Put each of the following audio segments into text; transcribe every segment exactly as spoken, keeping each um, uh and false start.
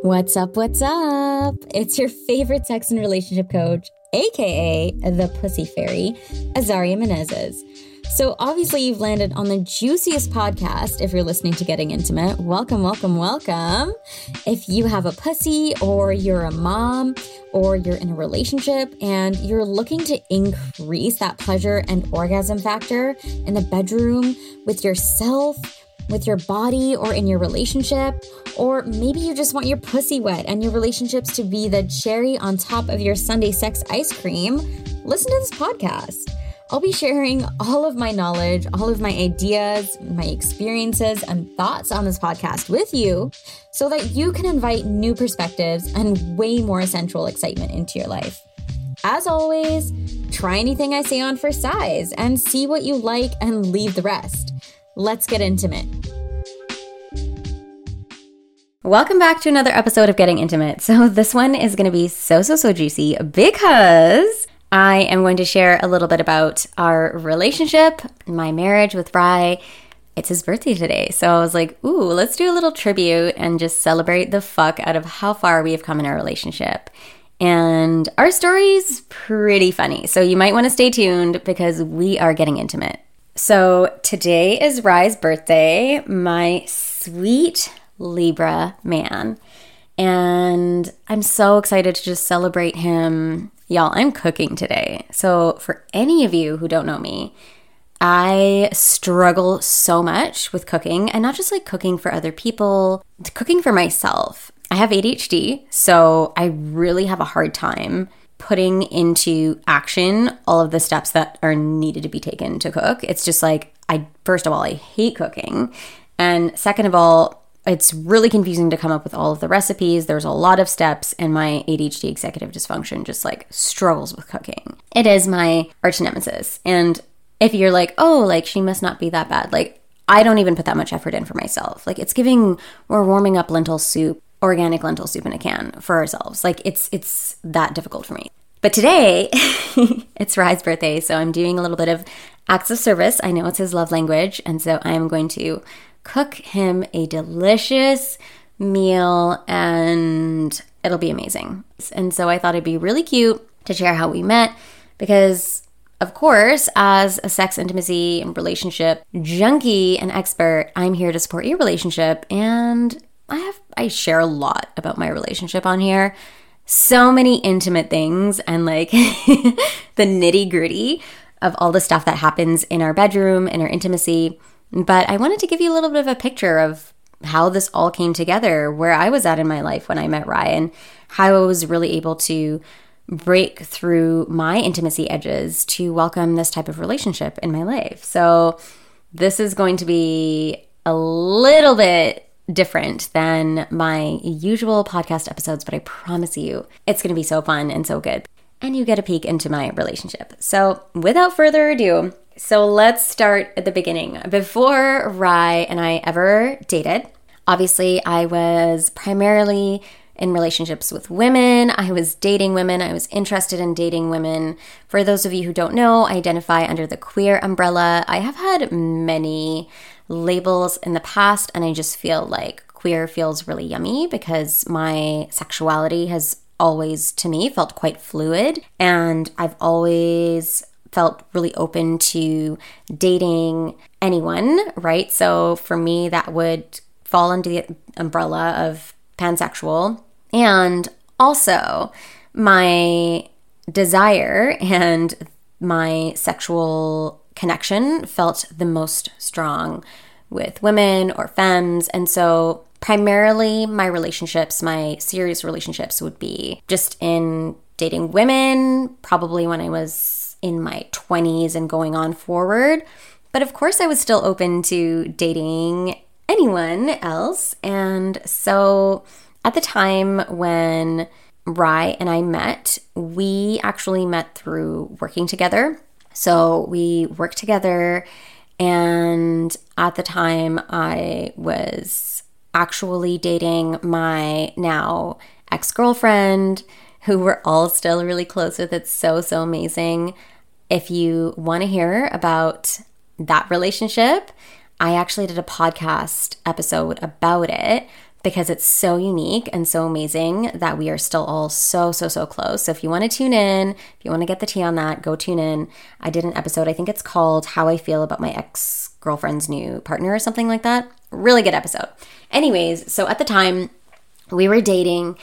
What's up, what's up? It's your favorite sex and relationship coach, aka the Pussy Fairy, Azaria Menezes. So obviously you've landed on the juiciest podcast if you're listening to Getting Intimate. Welcome, welcome, welcome. If you have a pussy or you're a mom or you're in a relationship and you're looking to increase that pleasure and orgasm factor in the bedroom with yourself, with your body, or in your relationship, or maybe you just want your pussy wet and your relationships to be the cherry on top of your Sunday sex ice cream, listen to this podcast. I'll be sharing all of my knowledge, all of my ideas, my experiences, and thoughts on this podcast with you so that you can invite new perspectives and way more sensual excitement into your life. As always, try anything I say on for size and see what you like and leave the rest. Let's get intimate. Welcome back to another episode of Getting Intimate. So this one is going to be so, so, so juicy because I am going to share a little bit about our relationship, my marriage with Rye. It's his birthday today. So I was like, ooh, let's do a little tribute and just celebrate the fuck out of how far we have come in our relationship. And our story's pretty funny. So you might want to stay tuned because we are getting intimate. So today is Rye's birthday, my sweet Libra man. And I'm so excited to just celebrate him. Y'all, I'm cooking today. So for any of you who don't know me, I struggle so much with cooking, and not just like cooking for other people, cooking for myself. I have A D H D, so I really have a hard time putting into action all of the steps that are needed to be taken to cook. It's just like, I first of all, I hate cooking. And second of all, it's really confusing to come up with all of the recipes. There's a lot of steps, and my A D H D executive dysfunction just like struggles with cooking. It is my arch nemesis. And if you're like, oh, like she must not be that bad, like I don't even put that much effort in for myself. Like it's giving, we're warming up lentil soup, organic lentil soup in a can for ourselves. Like it's it's that difficult for me. But today, it's Rye's birthday, so I'm doing a little bit of acts of service. I know it's his love language, and so I am going to cook him a delicious meal, and it'll be amazing. And so I thought it'd be really cute to share how we met, because of course, as a sex, intimacy, and relationship junkie and expert, I'm here to support your relationship, and I have I share a lot about my relationship on here. So many intimate things and like the nitty gritty of all the stuff that happens in our bedroom, in our intimacy. But I wanted to give you a little bit of a picture of how this all came together, where I was at in my life when I met Ryan, how I was really able to break through my intimacy edges to welcome this type of relationship in my life. So this is going to be a little bit different than my usual podcast episodes, but I promise you it's going to be so fun and so good. And you get a peek into my relationship. So without further ado, so let's start at the beginning. Before Rye and I ever dated, obviously I was primarily in relationships with women. I was dating women. I was interested in dating women. For those of you who don't know, I identify under the queer umbrella. I have had many labels in the past, and I just feel like queer feels really yummy because my sexuality has always, to me, felt quite fluid, and I've always felt really open to dating anyone, right? So for me, that would fall under the umbrella of pansexual. And also my desire and my sexual connection felt the most strong with women or femmes. And so primarily my relationships, my serious relationships would be just in dating women, probably when I was in my twenties and going on forward. But of course I was still open to dating anyone else. And so at the time when Rye and I met, we actually met through working together. So we worked together, and at the time I was actually dating my now ex-girlfriend, who we're all still really close with. It's so, so amazing. If you want to hear about that relationship, I actually did a podcast episode about it. because it's so unique and so amazing that we are still all so, so, so close. So if you want to tune in, if you want to get the tea on that, go tune in. I did an episode, I think it's called How I Feel About My Ex-Girlfriend's New Partner or something like that. Really good episode. Anyways, so at the time we were dating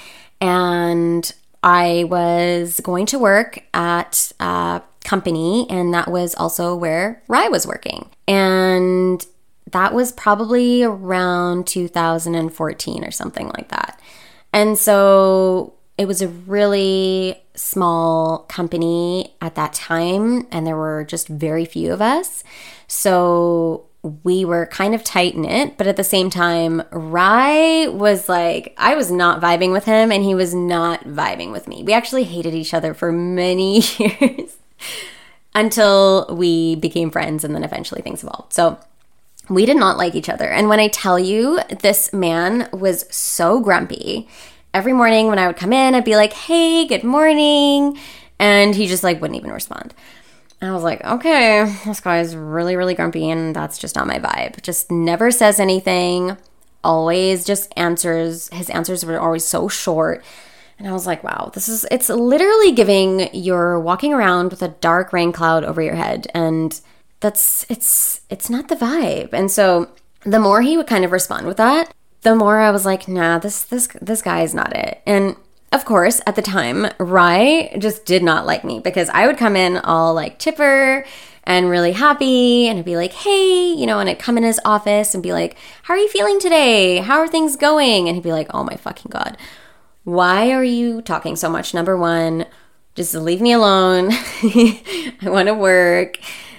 and I was going to work at a company, and that was also where Rye was working. And that was probably around two thousand fourteen or something like that. And so it was a really small company at that time, and there were just very few of us. So we were kind of tight-knit, but at the same time, Rye was like, I was not vibing with him, and he was not vibing with me. We actually hated each other for many years until we became friends, and then eventually things evolved. So we did not like each other. And when I tell you, this man was so grumpy. Every morning when I would come in, I'd be like, hey, good morning. And he just like wouldn't even respond. And I was like, okay, this guy is really, really grumpy, and that's just not my vibe. Just never says anything, always just answers. His answers were always so short. And I was like, wow, this is, it's literally giving you're walking around with a dark rain cloud over your head. And that's, it's, it's not the vibe. And so the more he would kind of respond with that, the more I was like, nah, this, this, this guy is not it. And of course, at the time, Rye just did not like me because I would come in all like chipper and really happy, and I'd be like, hey, you know, and I'd come in his office and be like, how are you feeling today? How are things going? And he'd be like, oh my fucking God, why are you talking so much? Number one, just leave me alone. I want to work.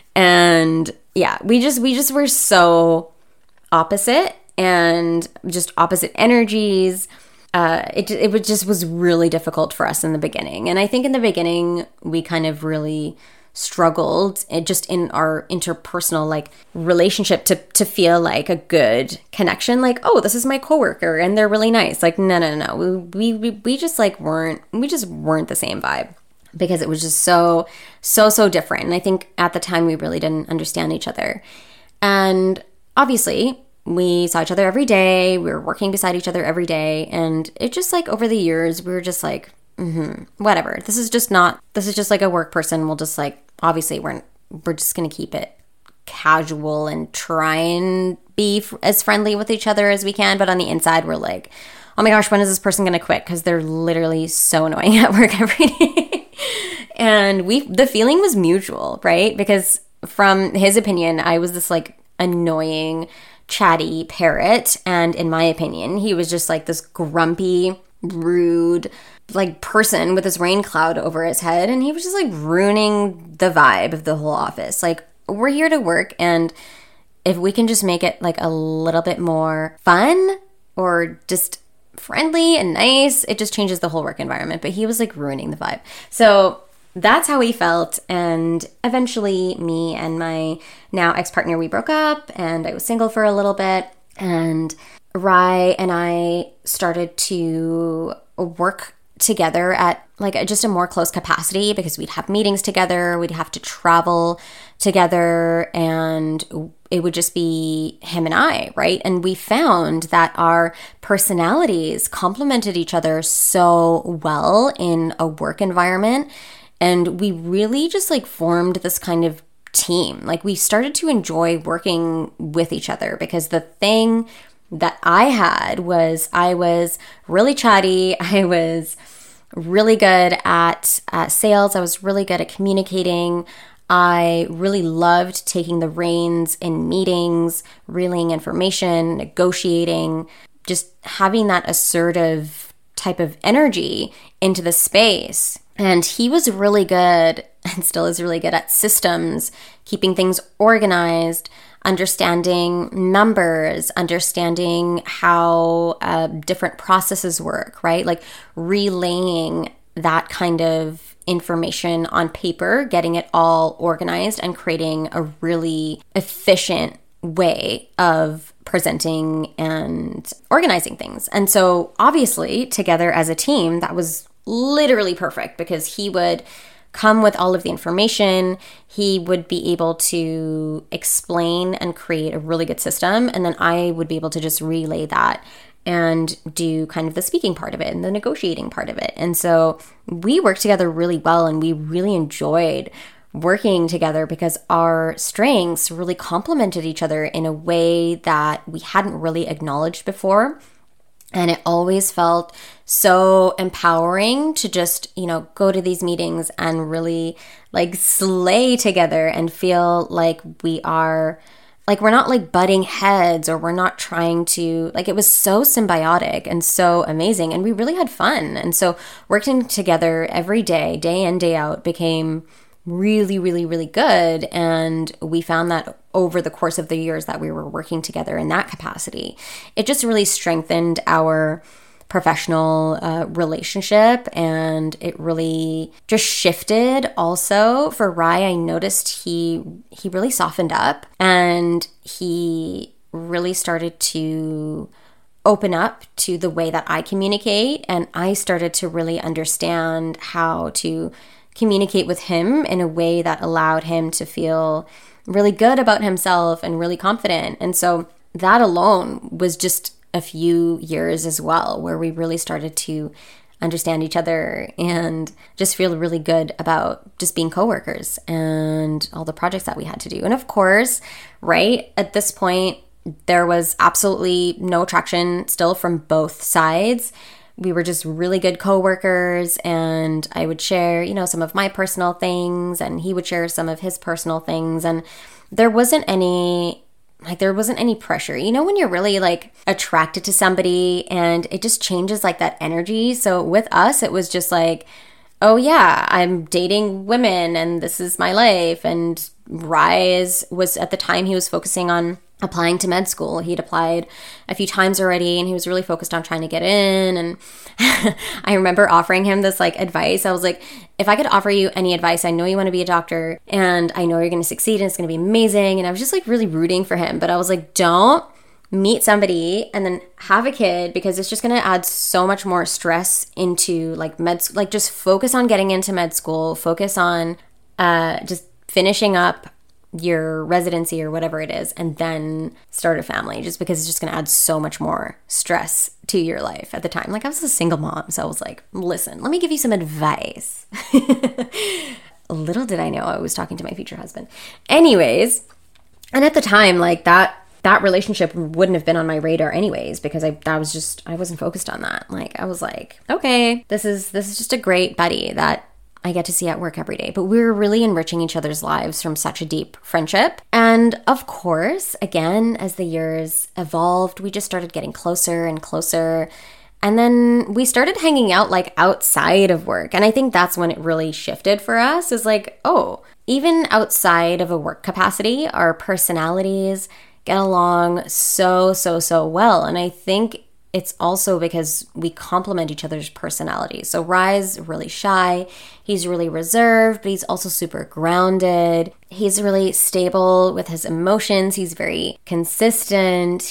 And yeah, we just, we just were so opposite and just opposite energies. Uh, it, it was just was really difficult for us in the beginning. And I think in the beginning, we kind of really struggled it just in our interpersonal like relationship to to feel like a good connection, like, oh, this is my coworker and they're really nice. Like, no, no, no, we, we, we just like weren't, we just weren't the same vibe because it was just so, so, so different. And I think at the time we really didn't understand each other. And obviously we saw each other every day. We were working beside each other every day. And it just like over the years, we were just like, mm-hmm, whatever. This is just not, this is just like a work person. We'll just like, obviously we're, we're just going to keep it casual and try and be f- as friendly with each other as we can. But on the inside, we're like, oh my gosh, when is this person going to quit? Because they're literally so annoying at work every day. And we, the feeling was mutual, right? Because from his opinion, I was this like annoying, chatty parrot. And in my opinion, he was just like this grumpy, rude, like person with this rain cloud over his head. And he was just like ruining the vibe of the whole office. Like, we're here to work. And if we can just make it like a little bit more fun or just friendly and nice, it just changes the whole work environment. But he was like ruining the vibe. So that's how he felt. And eventually me and my now ex-partner, we broke up and I was single for a little bit. And Rye and I started to work together at like just a more close capacity because we'd have meetings together, we'd have to travel together, and it would just be him and I, right? And we found that our personalities complemented each other so well in a work environment. And we really just like formed this kind of team. Like, we started to enjoy working with each other because the thing that I had was I was really chatty. I was really good at uh, sales. I was really good at communicating. I really loved taking the reins in meetings, relaying information, negotiating, just having that assertive type of energy into the space. And he was really good, and still is really good, at systems, keeping things organized, understanding numbers, understanding how uh, different processes work, right? Like relaying that kind of information on paper, getting it all organized and creating a really efficient way of presenting and organizing things. And so obviously together as a team, that was literally perfect because he would come with all of the information. He would be able to explain and create a really good system. And then I would be able to just relay that and do kind of the speaking part of it and the negotiating part of it. And so we worked together really well, and we really enjoyed working together because our strengths really complemented each other in a way that we hadn't really acknowledged before. And it always felt so empowering to just, you know, go to these meetings and really like slay together and feel like we are, like we're not like butting heads, or we're not trying to, like it was so symbiotic and so amazing, and we really had fun. And so working together every day, day in, day out, became really, really, really good. And we found that over the course of the years that we were working together in that capacity, it just really strengthened our professional uh, relationship, and it really just shifted. Also for Rye, I noticed he he really softened up, and he really started to open up to the way that I communicate, and I started to really understand how to communicate with him in a way that allowed him to feel really good about himself and really confident. And so that alone was just a few years as well, where we really started to understand each other and just feel really good about just being coworkers and all the projects that we had to do. And of course, right at this point, there was absolutely no attraction still from both sides. We were just really good coworkers, and I would share, you know, some of my personal things, and he would share some of his personal things. And there wasn't any, like, there wasn't any pressure. You know, when you're really like attracted to somebody and it just changes like that energy. So with us, it was just like, oh yeah, I'm dating women and this is my life. And Rise was, at the time, he was focusing on applying to med school. He'd applied a few times already, and he was really focused on trying to get in. And I remember offering him this like advice. I was like, if I could offer you any advice, I know you want to be a doctor, and I know you're going to succeed, and it's going to be amazing. And I was just like really rooting for him. But I was like, don't meet somebody and then have a kid, because it's just going to add so much more stress into like med school. Like, just focus on getting into med school, focus on uh, just finishing up your residency or whatever it is, and then start a family, just because it's just going to add so much more stress to your life. At the time, like, I was a single mom, so I was like, listen, let me give you some advice. Little did I know I was talking to my future husband. Anyways, and at the time, like, that that relationship wouldn't have been on my radar anyways, because I that was just, I wasn't focused on that. Like, I was like, okay, this is this is just a great buddy that I get to see at work every day. But we were really enriching each other's lives from such a deep friendship. And of course, again, as the years evolved, we just started getting closer and closer. And then we started hanging out like outside of work. And I think that's when it really shifted for us, is like, oh, even outside of a work capacity, our personalities get along so, so, so well. And I think it's also because we complement each other's personalities. So Rye's really shy, he's really reserved, but he's also super grounded. He's really stable with his emotions. He's very consistent.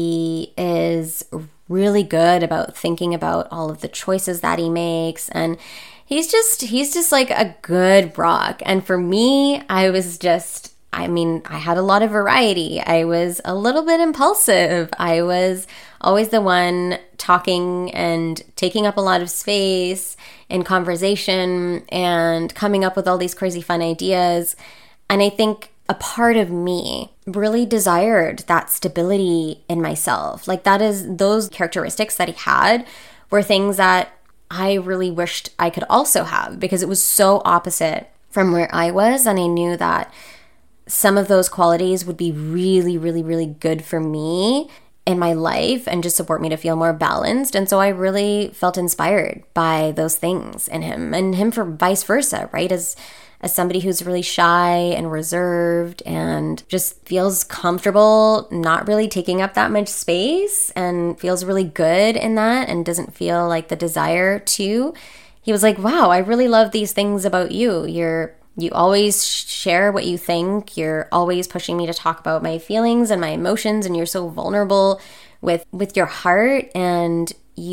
He is really good about thinking about all of the choices that he makes. And he's just, he's just like a good rock. And for me, I was just, I mean, I had a lot of variety. I was a little bit impulsive. I was always the one talking and taking up a lot of space in conversation and coming up with all these crazy fun ideas. And I think a part of me really desired that stability in myself. Like, that is, those characteristics that he had were things that I really wished I could also have, because it was so opposite from where I was. And I knew that some of those qualities would be really, really, really good for me in my life and just support me to feel more balanced. And so I really felt inspired by those things in him, and him for vice versa, right? As as somebody who's really shy and reserved and just feels comfortable not really taking up that much space and feels really good in that and doesn't feel like the desire to. He was like, wow, I really love these things about you. You're You always share what you think. You're always pushing me to talk about my feelings and my emotions, and you're so vulnerable with with your heart, and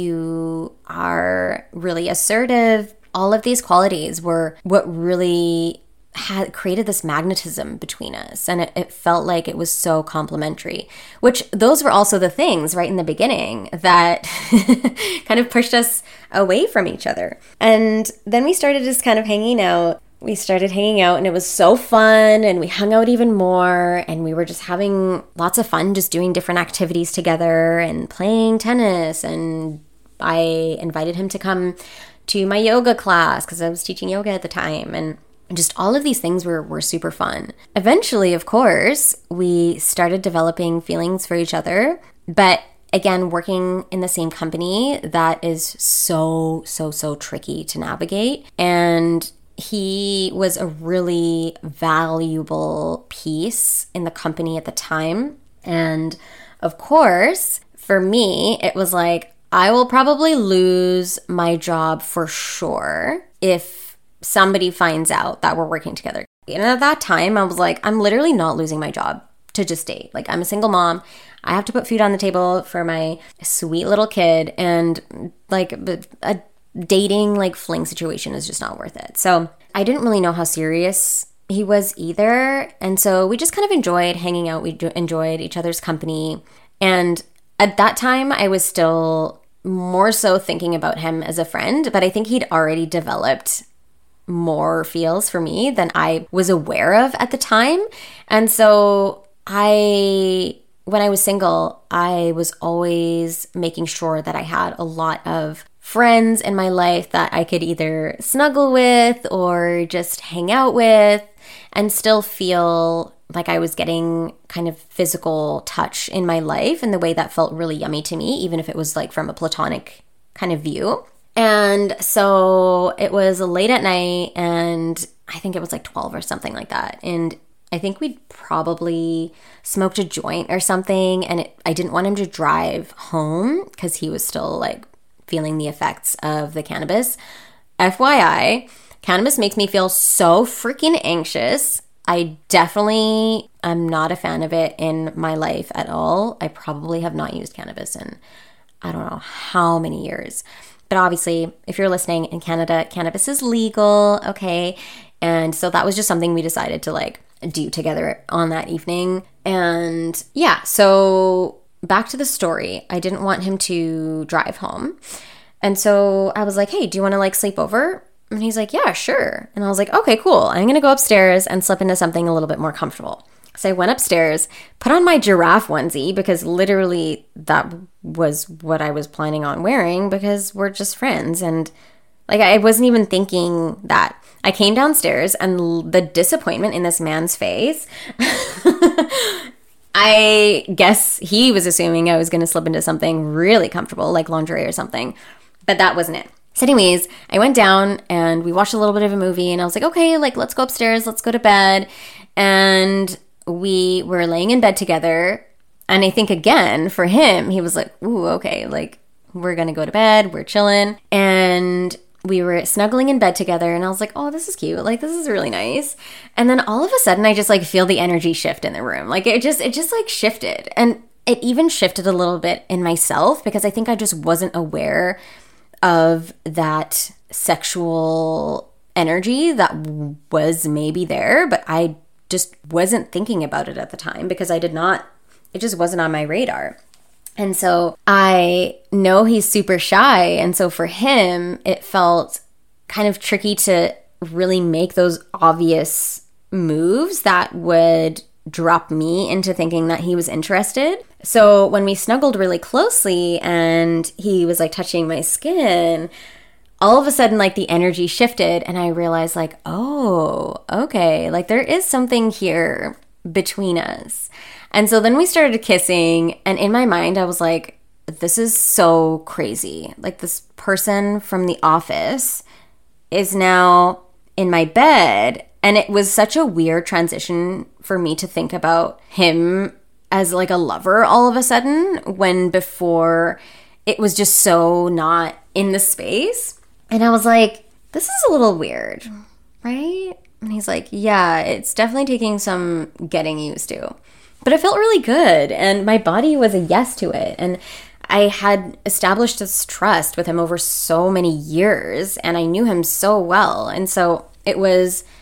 you are really assertive. All of these qualities were what really had created this magnetism between us, and it, it felt like it was so complementary, which those were also the things right in the beginning that kind of pushed us away from each other. And then we started just kind of hanging out. We started hanging out and it was so fun, and we hung out even more, and we were just having lots of fun just doing different activities together and playing tennis. And I invited him to come to my yoga class because I was teaching yoga at the time, and just all of these things were, were super fun. Eventually, of course, we started developing feelings for each other, but again, working in the same company, that is so, so, so tricky to navigate. And he was a really valuable piece in the company at the time. And of course, for me, it was like, I will probably lose my job for sure if somebody finds out that we're working together. And at that time, I was like, I'm literally not losing my job to just date. Like, I'm a single mom. I have to put food on the table for my sweet little kid. And like a dating, like fling situation is just not worth it. So I didn't really know how serious he was either. And so we just kind of enjoyed hanging out. We enjoyed each other's company. And at that time, I was still more so thinking about him as a friend, but I think he'd already developed more feels for me than I was aware of at the time. And so I, when I was single, I was always making sure that I had a lot of friends in my life that I could either snuggle with or just hang out with and still feel like I was getting kind of physical touch in my life in the way that felt really yummy to me, even if it was like from a platonic kind of view. And so it was late at night, and I think it was like twelve or something like that. And I think we'd probably smoked a joint or something, and it, I didn't want him to drive home because he was still like feeling the effects of the cannabis. F Y I, cannabis makes me feel so freaking anxious. I definitely am not a fan of it in my life at all. I probably have not used cannabis in I don't know how many years. But obviously, if you're listening in Canada, cannabis is legal, okay? And so that was just something we decided to like do together on that evening. And yeah, so back to the story. I didn't want him to drive home. And so I was like, hey, do you want to like sleep over? And he's like, yeah, sure. And I was like, okay, cool. I'm going to go upstairs and slip into something a little bit more comfortable. So I went upstairs, put on my giraffe onesie because literally that was what I was planning on wearing because we're just friends. And like, I wasn't even thinking that. I came downstairs and l- the disappointment in this man's face, I guess he was assuming I was going to slip into something really comfortable like lingerie or something, but that wasn't it. So anyways, I went down and we watched a little bit of a movie and I was like, okay, like let's go upstairs, let's go to bed. And we were laying in bed together. And I think again, for him, he was like, ooh, okay, like we're going to go to bed, we're chilling. And we were snuggling in bed together and I was like, oh, this is cute. Like, this is really nice. And then all of a sudden I just like feel the energy shift in the room. Like it just, it just like shifted. And it even shifted a little bit in myself because I think I just wasn't aware of that sexual energy that was maybe there, but I just wasn't thinking about it at the time because I did not, it just wasn't on my radar. And so I know he's super shy. And so for him, it felt kind of tricky to really make those obvious moves that would drop me into thinking that he was interested. So when we snuggled really closely and he was like touching my skin, all of a sudden like the energy shifted and I realized like, oh, okay, like there is something here between us. And so then we started kissing, and in my mind, I was like, this is so crazy. Like this person from The Office is now in my bed. And it was such a weird transition for me to think about him as like a lover all of a sudden, when before it was just so not in the space. And I was like, this is a little weird, right? And he's like, yeah, it's definitely taking some getting used to. But it felt really good, and my body was a yes to it. And I had established this trust with him over so many years, and I knew him so well. And so it was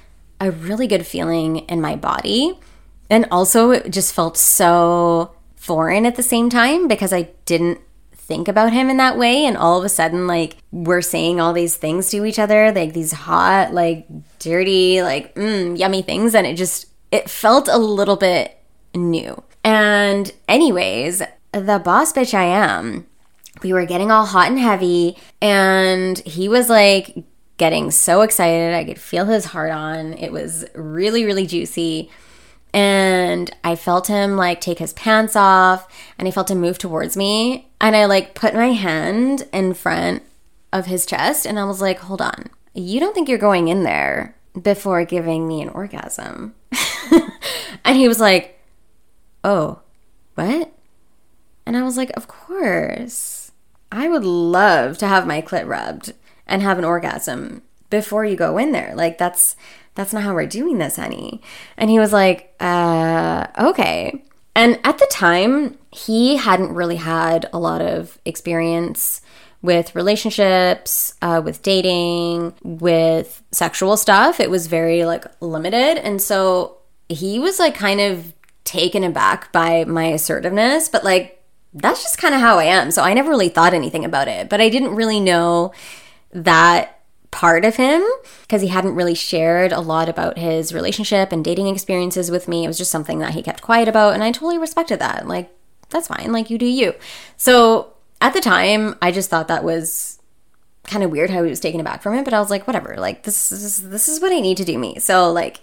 a really good feeling in my body. And also it just felt so foreign at the same time because I didn't think about him in that way. And all of a sudden, like, we're saying all these things to each other, like these hot, like dirty, like mm, yummy things. And it just, it felt a little bit new. And anyways, the boss bitch I am, we were getting all hot and heavy, and he was like getting so excited. I could feel his heart on. It was really, really juicy. And I felt him like take his pants off, and I felt him move towards me. And I like put my hand in front of his chest, and I was like, hold on. You don't think you're going in there before giving me an orgasm? And he was like, oh, what? And I was like, of course. I would love to have my clit rubbed and have an orgasm before you go in there. Like, that's that's not how we're doing this, honey. And he was like, uh, okay. And at the time, he hadn't really had a lot of experience with relationships, uh, with dating, with sexual stuff. It was very like limited. And so he was like kind of taken aback by my assertiveness, but like, that's just kind of how I am. So I never really thought anything about it, but I didn't really know that part of him because he hadn't really shared a lot about his relationship and dating experiences with me. It was just something that he kept quiet about, and I totally respected that. Like, that's fine. Like, you do you. So at the time, I just thought that was kind of weird how he was taken aback from it, but I was like, whatever. Like, this is this is what I need to do me. So like,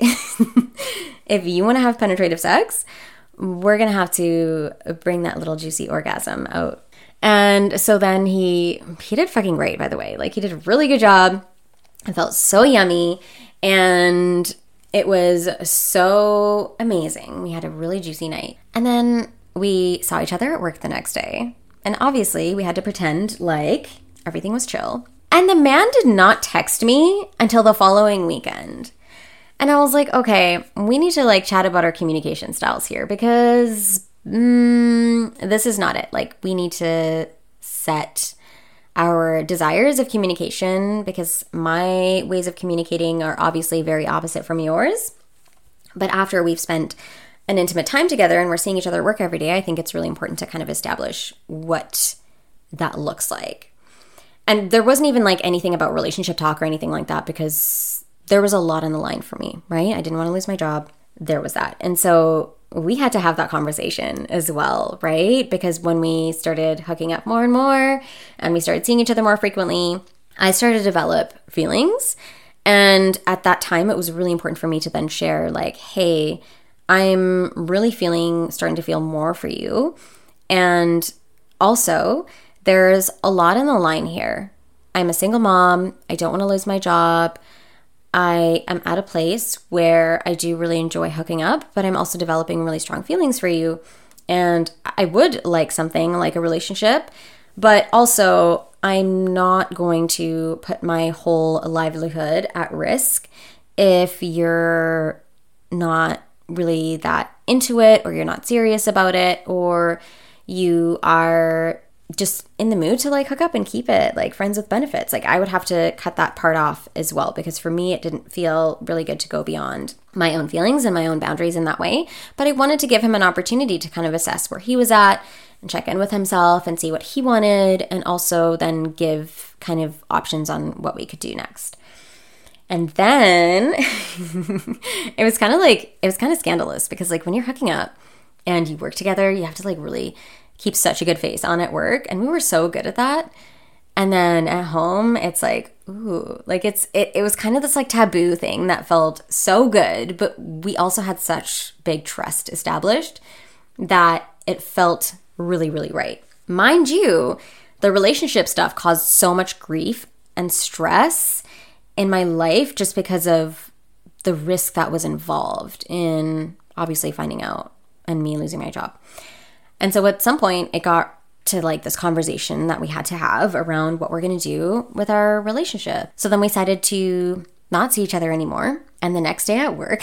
if you want to have penetrative sex, we're gonna have to bring that little juicy orgasm out. And so then he he did fucking great, by the way. Like, he did a really good job. It felt so yummy, and it was so amazing. We had a really juicy night. And then we saw each other at work the next day. And obviously, we had to pretend like everything was chill. And the man did not text me until the following weekend. And I was like, okay, we need to like chat about our communication styles here because mm, this is not it. Like, we need to set our desires of communication because my ways of communicating are obviously very opposite from yours. But after we've spent an intimate time together and we're seeing each other work every day, I think it's really important to kind of establish what that looks like. And there wasn't even like anything about relationship talk or anything like that because there was a lot on the line for me, right? I didn't want to lose my job. There was that. And so we had to have that conversation as well, right? Because when we started hooking up more and more and we started seeing each other more frequently, I started to develop feelings. And at that time, it was really important for me to then share like, hey, I'm really feeling, starting to feel more for you. And also, there's a lot on the line here. I'm a single mom. I don't want to lose my job. I am at a place where I do really enjoy hooking up, but I'm also developing really strong feelings for you. And I would like something like a relationship, but also I'm not going to put my whole livelihood at risk if you're not really that into it, or you're not serious about it, or you are just in the mood to like hook up and keep it like friends with benefits. Like, I would have to cut that part off as well because for me, it didn't feel really good to go beyond my own feelings and my own boundaries in that way. But I wanted to give him an opportunity to kind of assess where he was at and check in with himself and see what he wanted, and also then give kind of options on what we could do next. And then it was kind of like, it was kind of scandalous because like when you're hooking up and you work together, you have to like really keep such a good face on at work. And we were so good at that. And then at home, it's like, ooh, like it's, it, it was kind of this like taboo thing that felt so good, but we also had such big trust established that it felt really, really right. Mind you, the relationship stuff caused so much grief and stress in my life just because of the risk that was involved in obviously finding out and me losing my job. And so at some point it got to like this conversation that we had to have around what we're going to do with our relationship. So then we decided to not see each other anymore. And the next day at work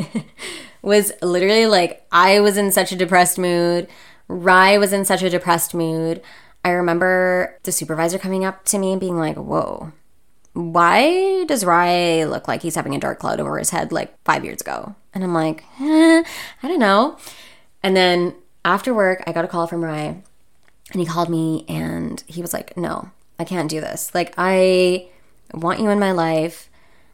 was literally like, I was in such a depressed mood. Rye was in such a depressed mood. I remember the supervisor coming up to me and being like, whoa, why does Rye look like he's having a dark cloud over his head like five years ago? And I'm like, eh, I don't know. And then after work, I got a call from Rye, and he called me and he was like, no, I can't do this. Like, I want you in my life.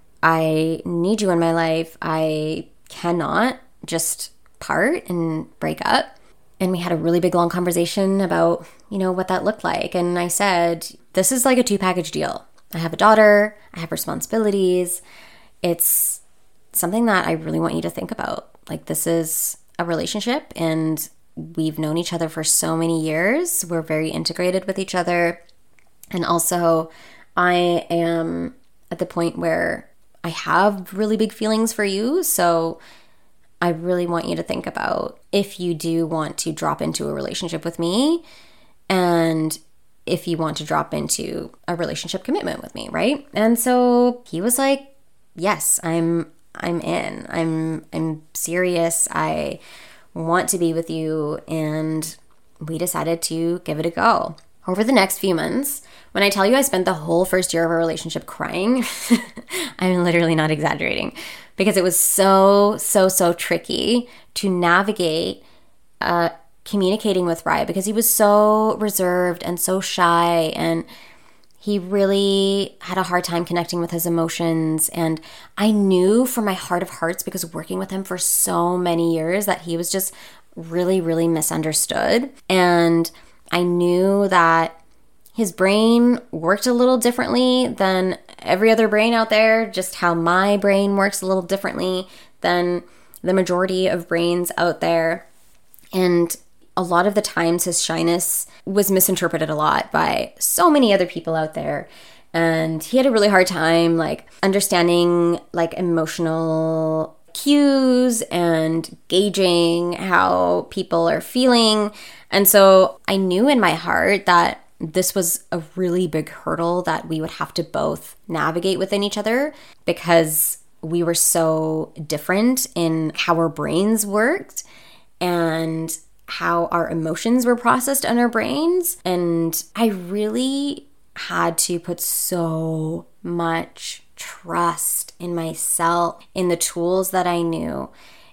I need you in my life. I cannot just part and break up. And we had a really big long conversation about, you know, what that looked like. And I said, this is like a two package deal. I have a daughter. I have responsibilities. It's something that I really want you to think about. Like, this is a relationship, and we've known each other for so many years. We're very integrated with each other. And also, I am at the point where I have really big feelings for you. So I really want you to think about if you do want to drop into a relationship with me, and if you want to drop into a relationship commitment with me, right? And so he was like, yes, I'm I'm in. I'm I'm serious. I want to be with you. And we decided to give it a go. Over the next few months, when I tell you I spent the whole first year of our relationship crying, I'm literally not exaggerating, because it was so, so, so tricky to navigate uh, communicating with Rye, because he was so reserved and so shy, and he really had a hard time connecting with his emotions. And I knew from my heart of hearts, because working with him for so many years, that he was just really, really misunderstood. And I knew that his brain worked a little differently than every other brain out there, just how my brain works a little differently than the majority of brains out there. And a lot of the times his shyness was misinterpreted a lot by so many other people out there. And he had a really hard time like understanding like emotional cues and gauging how people are feeling. And so I knew in my heart that this was a really big hurdle that we would have to both navigate within each other, because we were so different in how our brains worked and how our emotions were processed in our brains. And I really had to put so much trust in myself, in the tools that I knew,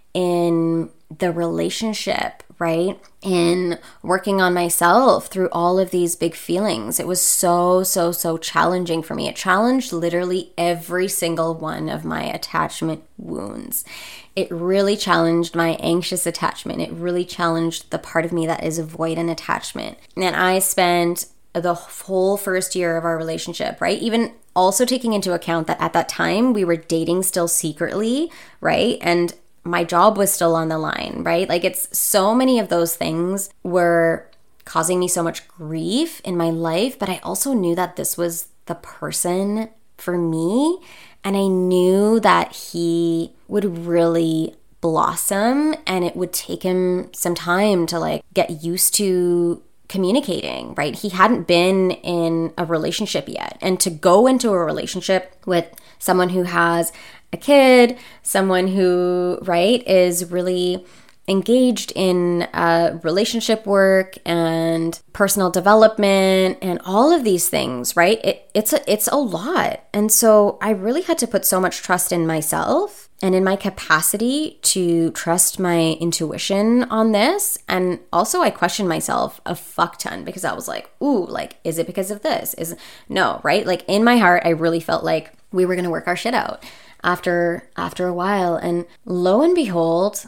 in the relationship, right? In working on myself through all of these big feelings. It was so, so, so challenging for me. It challenged literally every single one of my attachment wounds. It really challenged my anxious attachment. It really challenged the part of me that is avoidant attachment. And I spent the whole first year of our relationship, right? Even also taking into account that at that time we were dating still secretly, right? And my job was still on the line, right? Like, it's so many of those things were causing me so much grief in my life, but I also knew that this was the person for me. And I knew that he would really blossom, and it would take him some time to like get used to communicating, right? He hadn't been in a relationship yet. And to go into a relationship with someone who has a kid, someone who, right, is really engaged in uh, relationship work and personal development and all of these things, right? It, it's a, it's a lot. And so I really had to put so much trust in myself and in my capacity to trust my intuition on this. And also I questioned myself a fuck ton, because I was like, ooh, like, is it because of this? Is no, right? Like, in my heart, I really felt like we were going to work our shit out after after a while. And lo and behold,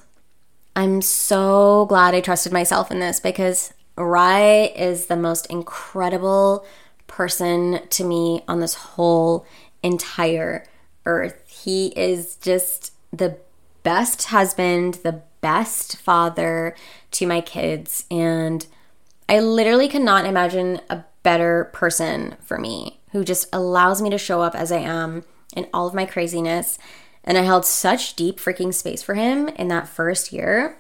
I'm so glad I trusted myself in this, because Rye is the most incredible person to me on this whole entire earth. He is just the best husband, the best father to my kids. And I literally cannot imagine a better person for me, who just allows me to show up as I am in all of my craziness. And I held such deep freaking space for him in that first year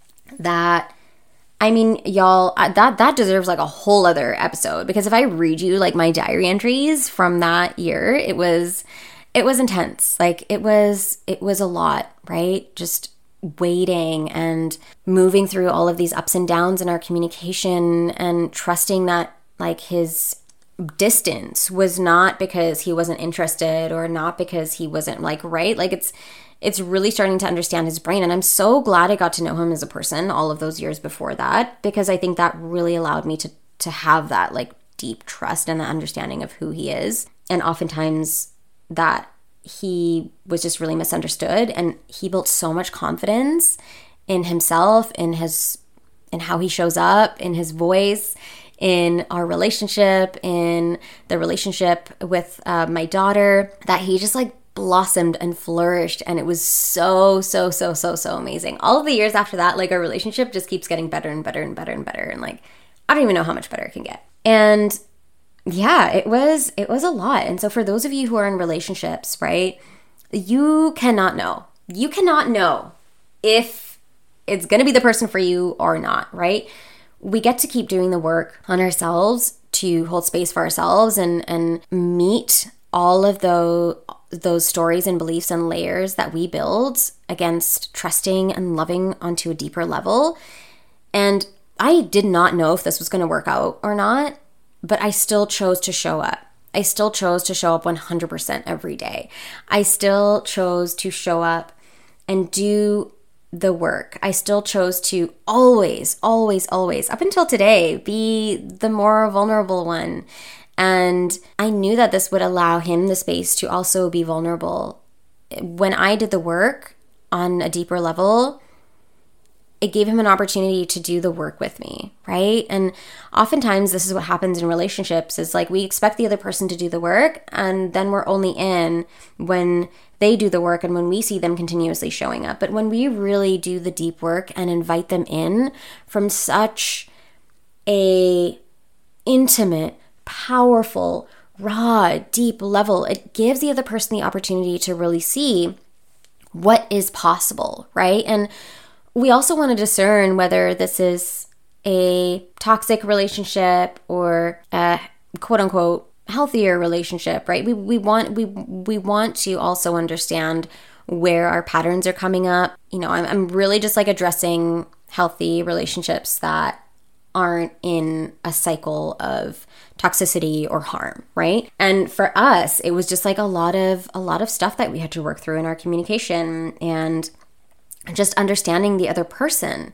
that, I mean, y'all, that that deserves like a whole other episode, because if I read you like my diary entries from that year, it was it was intense. Like, it was it was a lot, right? Just waiting and moving through all of these ups and downs in our communication, and trusting that like his distance was not because he wasn't interested or not because he wasn't like, right? Like it's, it's really starting to understand his brain. And I'm so glad I got to know him as a person all of those years before that, because I think that really allowed me to, to have that like deep trust and the understanding of who he is. And oftentimes that he was just really misunderstood, and he built so much confidence in himself, in his, in how he shows up, in his voice, in our relationship, in the relationship with uh, my daughter, that he just like blossomed and flourished. And it was so, so, so, so, so amazing. All of the years after that, like our relationship just keeps getting better and better and better and better. And like, I don't even know how much better it can get. And yeah, it was, it was a lot. And so for those of you who are in relationships, right, you cannot know, you cannot know if it's going to be the person for you or not, right? We get to keep doing the work on ourselves to hold space for ourselves and, and meet all of those, those stories and beliefs and layers that we build against trusting and loving onto a deeper level. And I did not know if this was going to work out or not, but I still chose to show up. I still chose to show up one hundred percent every day. I still chose to show up and do the work. I still chose to always, always, always, up until today, be the more vulnerable one. And I knew that this would allow him the space to also be vulnerable. When I did the work on a deeper level, it gave him an opportunity to do the work with me, right? And oftentimes this is what happens in relationships, is like we expect the other person to do the work, and then we're only in when they do the work and when we see them continuously showing up. But when we really do the deep work and invite them in from such a intimate, powerful, raw, deep level, it gives the other person the opportunity to really see what is possible, right? And we also want to discern whether this is a toxic relationship or a quote unquote healthier relationship, right? We we want we we want to also understand where our patterns are coming up. You know, I'm I'm really just like addressing healthy relationships that aren't in a cycle of toxicity or harm, right? And for us, it was just like a lot of a lot of stuff that we had to work through in our communication and just understanding the other person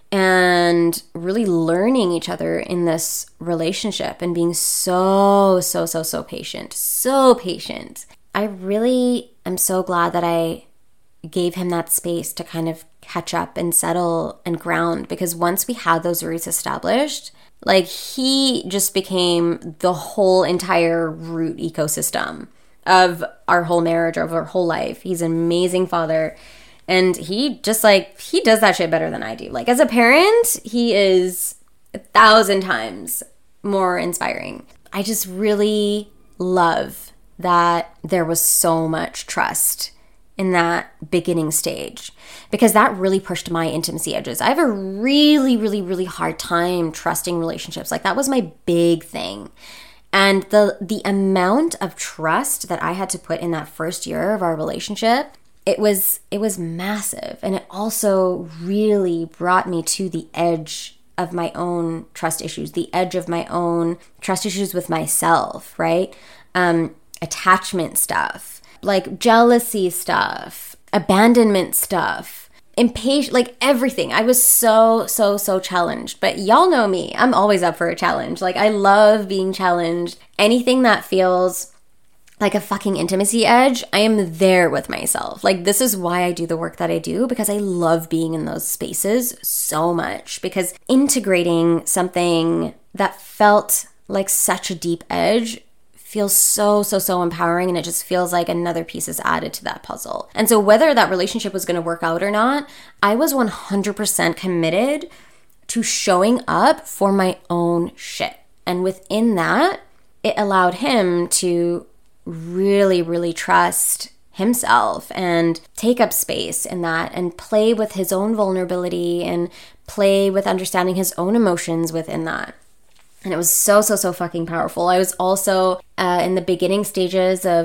and really learning each other in this relationship and being so, so, so, so patient, so patient. I really am so glad that I gave him that space to kind of catch up and settle and ground, because once we had those roots established, like he just became the whole entire root ecosystem of our whole marriage, of our whole life. He's an amazing father. And he just like, he does that shit better than I do. Like as a parent, he is a thousand times more inspiring. I just really love that there was so much trust in that beginning stage, because that really pushed my intimacy edges. I have a really, really, really hard time trusting relationships. Like that was my big thing. And the the amount of trust that I had to put in that first year of our relationship, It was it was massive. And it also really brought me to the edge of my own trust issues, the edge of my own trust issues with myself, right? Um, attachment stuff, like jealousy stuff, abandonment stuff, impatient, like everything. I was so, so, so challenged. But y'all know me. I'm always up for a challenge. Like I love being challenged. Anything that feels like a fucking intimacy edge, I am there with myself. Like this is why I do the work that I do, because I love being in those spaces so much, because integrating something that felt like such a deep edge feels so, so, so empowering, and it just feels like another piece is added to that puzzle. And so whether that relationship was going to work out or not, I was one hundred percent committed to showing up for my own shit. And within that, it allowed him to really, really trust himself and take up space in that and play with his own vulnerability and play with understanding his own emotions within that. And it was so, so, so fucking powerful. I was also uh, in the beginning stages of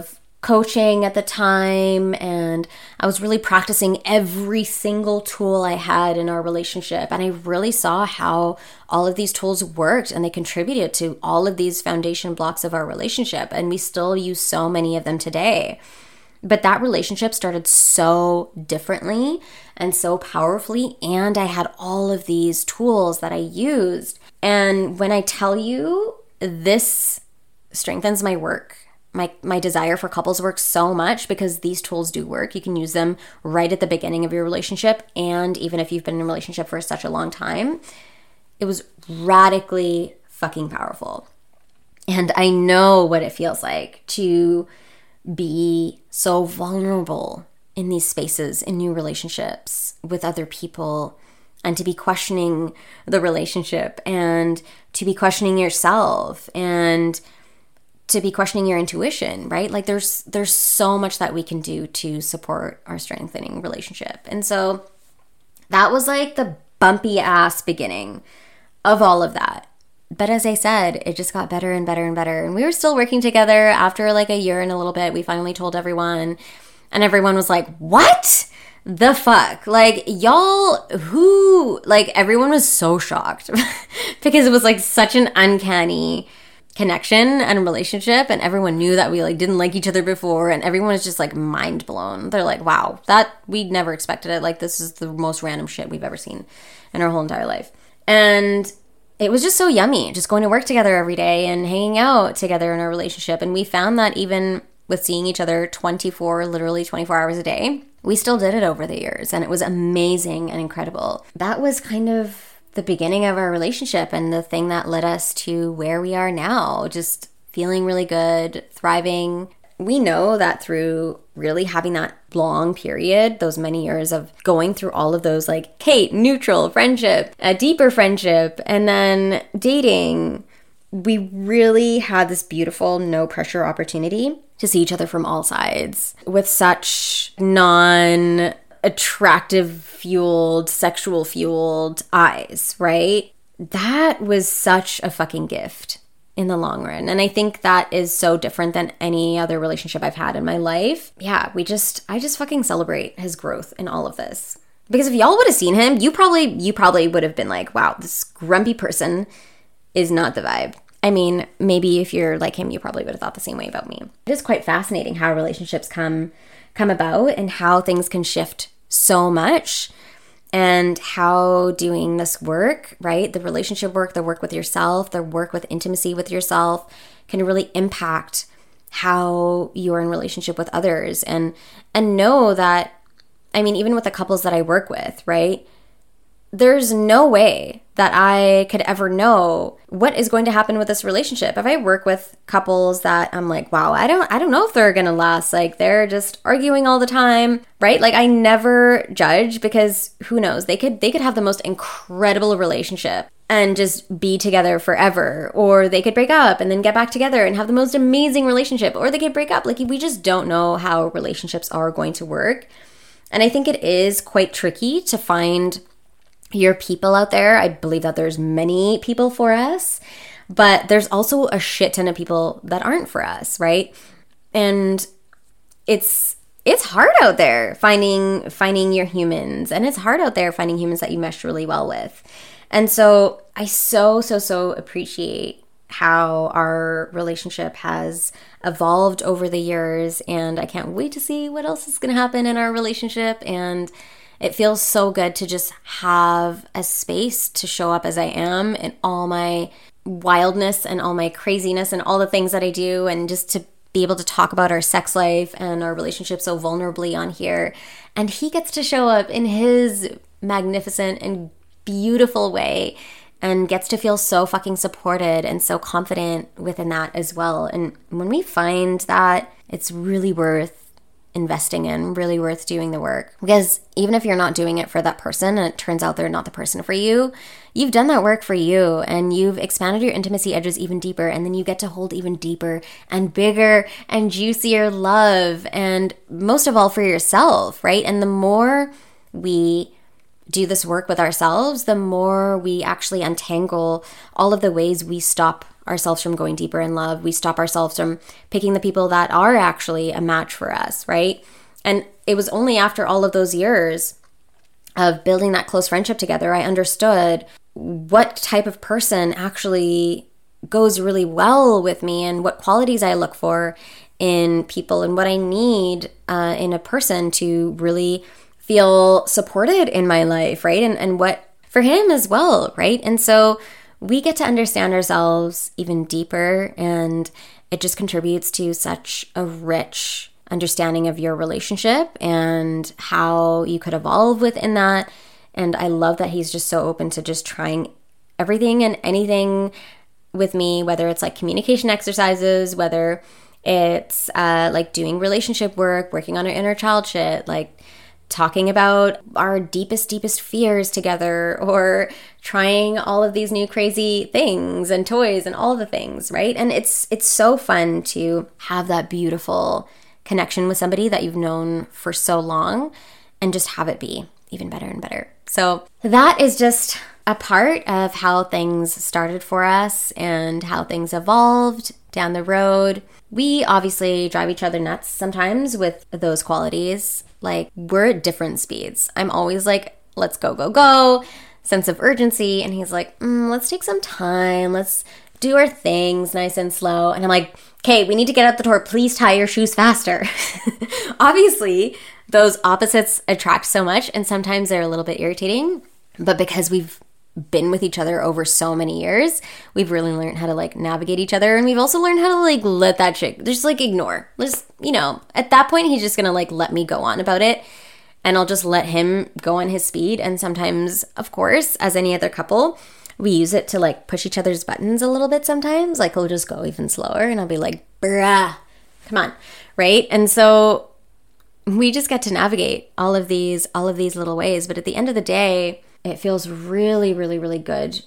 coaching at the time, and I was really practicing every single tool I had in our relationship. And I really saw how all of these tools worked and they contributed to all of these foundation blocks of our relationship. And we still use so many of them today. But that relationship started so differently and so powerfully. And I had all of these tools that I used. And when I tell you, this strengthens my work, my my desire for couples work so much, because these tools do work. You can use them right at the beginning of your relationship, and even if you've been in a relationship for such a long time. It was radically fucking powerful. And I know what it feels like to be so vulnerable in these spaces, in new relationships with other people, and to be questioning the relationship, and to be questioning yourself, and to be questioning your intuition, right? Like there's there's so much that we can do to support our strengthening relationship. And so that was like the bumpy ass beginning of all of that. But as I said, it just got better and better and better. And we were still working together after like a year and a little bit. We finally told everyone, and everyone was like, what the fuck? Like, y'all, who, like, everyone was so shocked because it was like such an uncanny connection and relationship, and everyone knew that we like didn't like each other before, and everyone was just like mind blown. They're like, wow, that we'd never expected it. Like, this is the most random shit we've ever seen in our whole entire life. And it was just so yummy, just going to work together every day and hanging out together in our relationship. And we found that even with seeing each other twenty-four, literally twenty-four hours a day, we still did it over the years, and it was amazing and incredible. That was kind of the beginning of our relationship, and the thing that led us to where we are now, just feeling really good, thriving. We know that through really having that long period, those many years of going through all of those, like Kate, neutral, friendship, a deeper friendship, and then dating, we really had this beautiful no pressure opportunity to see each other from all sides with such non attractive fueled, sexual fueled eyes, right? That was such a fucking gift in the long run. And I think that is so different than any other relationship I've had in my life. Yeah, we just, I just fucking celebrate his growth in all of this. Because if y'all would have seen him, you probably, you probably would have been like, wow, this grumpy person is not the vibe. I mean, maybe if you're like him, you probably would have thought the same way about me. It is quite fascinating how relationships come, come about, and how things can shift so much, and how doing this work, right? The relationship work, the work with yourself, the work with intimacy with yourself can really impact how you're in relationship with others. And, and know that, I mean, even with the couples that I work with, right? There's no way that I could ever know what is going to happen with this relationship. If I work with couples that I'm like, wow, I don't I don't know if they're going to last. Like, they're just arguing all the time, right? Like, I never judge, because who knows? They could they could have the most incredible relationship and just be together forever, or they could break up and then get back together and have the most amazing relationship, or they could break up. Like, we just don't know how relationships are going to work. And I think it is quite tricky to find your people out there. I believe that there's many people for us, but there's also a shit ton of people that aren't for us, right? And it's it's hard out there finding finding your humans, and it's hard out there finding humans that you mesh really well with. And so I so so so appreciate how our relationship has evolved over the years, and I can't wait to see what else is going to happen in our relationship. And it feels so good to just have a space to show up as I am in all my wildness and all my craziness and all the things that I do, and just to be able to talk about our sex life and our relationship so vulnerably on here. And he gets to show up in his magnificent and beautiful way, and gets to feel so fucking supported and so confident within that as well. And when we find that, it's really worth investing in, really worth doing the work. Because even if you're not doing it for that person and it turns out they're not the person for you, you've done that work for you, and you've expanded your intimacy edges even deeper, and then you get to hold even deeper and bigger and juicier love, and most of all for yourself, right? And the more we do this work with ourselves, the more we actually untangle all of the ways we stop ourselves from going deeper in love. We stop ourselves from picking the people that are actually a match for us, right? And it was only after all of those years of building that close friendship together, I understood what type of person actually goes really well with me and what qualities I look for in people and what I need uh, in a person to really feel supported in my life, right? And and what for him as well, right? And so we get to understand ourselves even deeper, and it just contributes to such a rich understanding of your relationship and how you could evolve within that. And I love that he's just so open to just trying everything and anything with me, whether it's like communication exercises, whether it's uh, like doing relationship work, working on our inner child shit, like talking about our deepest, deepest fears together, or trying all of these new crazy things and toys and all the things, right? And it's it's so fun to have that beautiful connection with somebody that you've known for so long and just have it be even better and better. So that is just a part of how things started for us and how things evolved down the road. We obviously drive each other nuts sometimes with those qualities. Like, we're at different speeds. I'm always like, let's go, go, go, sense of urgency. And he's like, mm, let's take some time. Let's do our things nice and slow. And I'm like, okay, we need to get out the door. Please tie your shoes faster. Obviously, those opposites attract so much, and sometimes they're a little bit irritating. But because we've been with each other over so many years, we've really learned how to like navigate each other. And we've also learned how to like let that shit just like ignore. Just, you know, at that point, he's just gonna like let me go on about it, and I'll just let him go on his speed. And sometimes, of course, as any other couple, we use it to like push each other's buttons a little bit sometimes. Like, he'll just go even slower and I'll be like, bruh, come on, right? And so we just get to navigate all of these, all of these little ways. But at the end of the day, it feels really, really, really good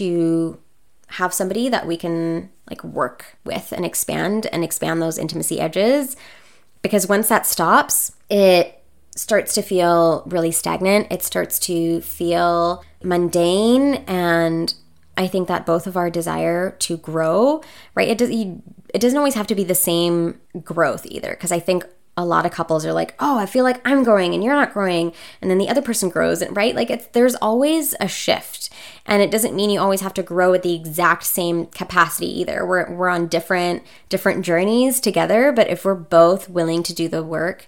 to have somebody that we can like work with and expand and expand those intimacy edges. Because once that stops, it starts to feel really stagnant. It starts to feel mundane. And I think that both of our desire to grow, right? It, does, it doesn't always have to be the same growth either. Because I think a lot of couples are like, oh, I feel like I'm growing and you're not growing. And then the other person grows, and right? Like, it's, there's always a shift. And it doesn't mean you always have to grow at the exact same capacity either. We're, we're on different, different journeys together. But if we're both willing to do the work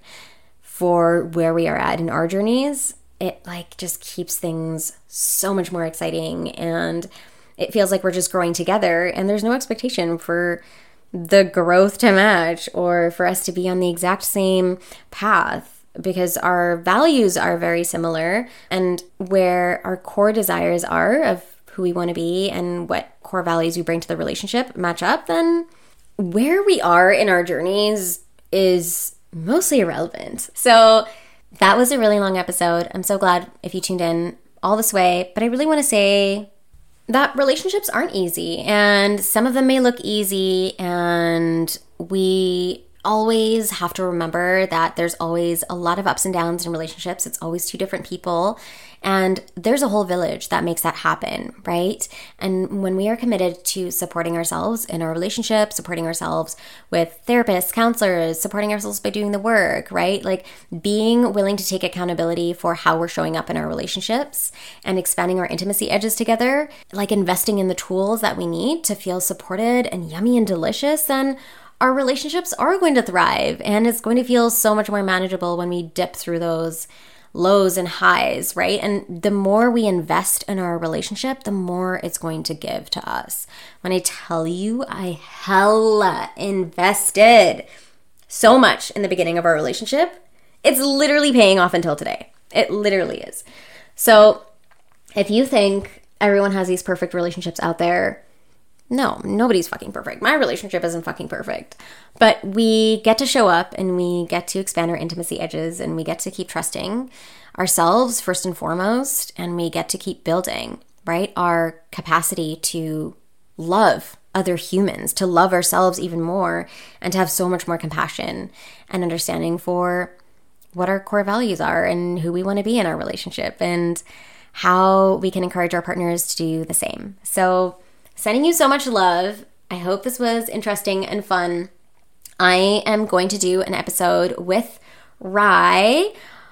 for where we are at in our journeys, it like just keeps things so much more exciting. And it feels like we're just growing together, and there's no expectation for the growth to match or for us to be on the exact same path, because our values are very similar, and where our core desires are of who we want to be and what core values we bring to the relationship match up, then where we are in our journeys is mostly irrelevant. So that was a really long episode. I'm so glad if you tuned in all this way, but I really want to say that relationships aren't easy, and some of them may look easy, and we always have to remember that there's always a lot of ups and downs in relationships. It's always two different people, and there's a whole village that makes that happen, right? And when we are committed to supporting ourselves in our relationship, supporting ourselves with therapists, counselors, supporting ourselves by doing the work, right? Like being willing to take accountability for how we're showing up in our relationships and expanding our intimacy edges together, like investing in the tools that we need to feel supported and yummy and delicious, then our relationships are going to thrive, and it's going to feel so much more manageable when we dip through those lows and highs, right? And the more we invest in our relationship, the more it's going to give to us. When I tell you, I hella invested so much in the beginning of our relationship, it's literally paying off until today. It literally is. So if you think everyone has these perfect relationships out there, no, nobody's fucking perfect. My relationship isn't fucking perfect. But we get to show up, and we get to expand our intimacy edges, and we get to keep trusting ourselves first and foremost, and we get to keep building, right? Our capacity to love other humans, to love ourselves even more, and to have so much more compassion and understanding for what our core values are and who we want to be in our relationship, and how we can encourage our partners to do the same. So sending you so much love. I hope this was interesting and fun. I am going to do an episode with Rye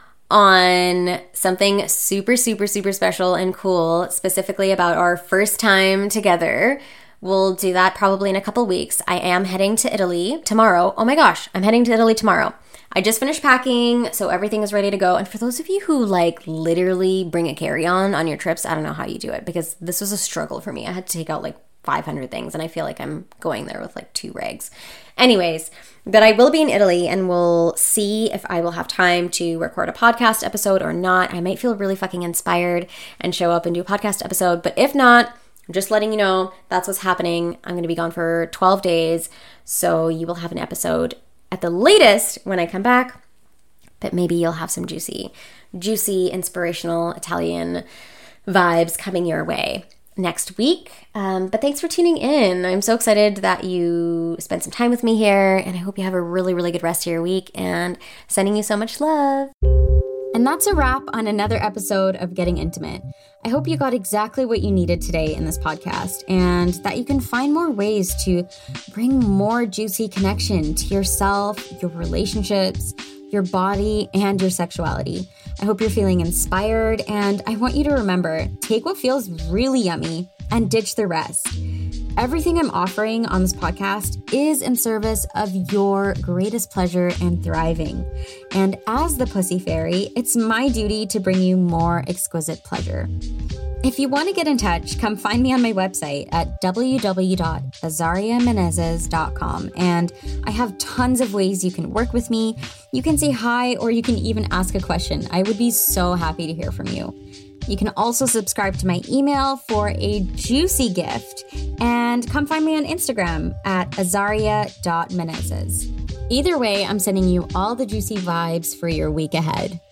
on something super, super, super special and cool, specifically about our first time together. We'll do that probably in a couple weeks. I am heading to Italy tomorrow. Oh my gosh, I'm heading to Italy tomorrow. I just finished packing, so everything is ready to go. And for those of you who like literally bring a carry-on on your trips, I don't know how you do it, because this was a struggle for me. I had to take out like five hundred things, and I feel like I'm going there with like two rags. Anyways, but I will be in Italy, and we'll see if I will have time to record a podcast episode or not. I might feel really fucking inspired and show up and do a podcast episode, but if not, I'm just letting you know that's what's happening. I'm going to be gone for twelve days, so you will have an episode at the latest when I come back, but maybe you'll have some juicy, juicy, inspirational Italian vibes coming your way next week. Um, but thanks for tuning in. I'm so excited that you spent some time with me here, and I hope you have a really, really good rest of your week, and sending you so much love. And that's a wrap on another episode of Getting Intimate. I hope you got exactly what you needed today in this podcast, and that you can find more ways to bring more juicy connection to yourself, your relationships, your body, and your sexuality. I hope you're feeling inspired, and I want you to remember, take what feels really yummy and ditch the rest. Everything I'm offering on this podcast is in service of your greatest pleasure and thriving. And as the Pussy Fairy, it's my duty to bring you more exquisite pleasure. If you want to get in touch, come find me on my website at w w w dot azaria menezes dot com. And I have tons of ways you can work with me. You can say hi, or you can even ask a question. I would be so happy to hear from you. You can also subscribe to my email for a juicy gift, and come find me on Instagram at azaria dot menezes. Either way, I'm sending you all the juicy vibes for your week ahead.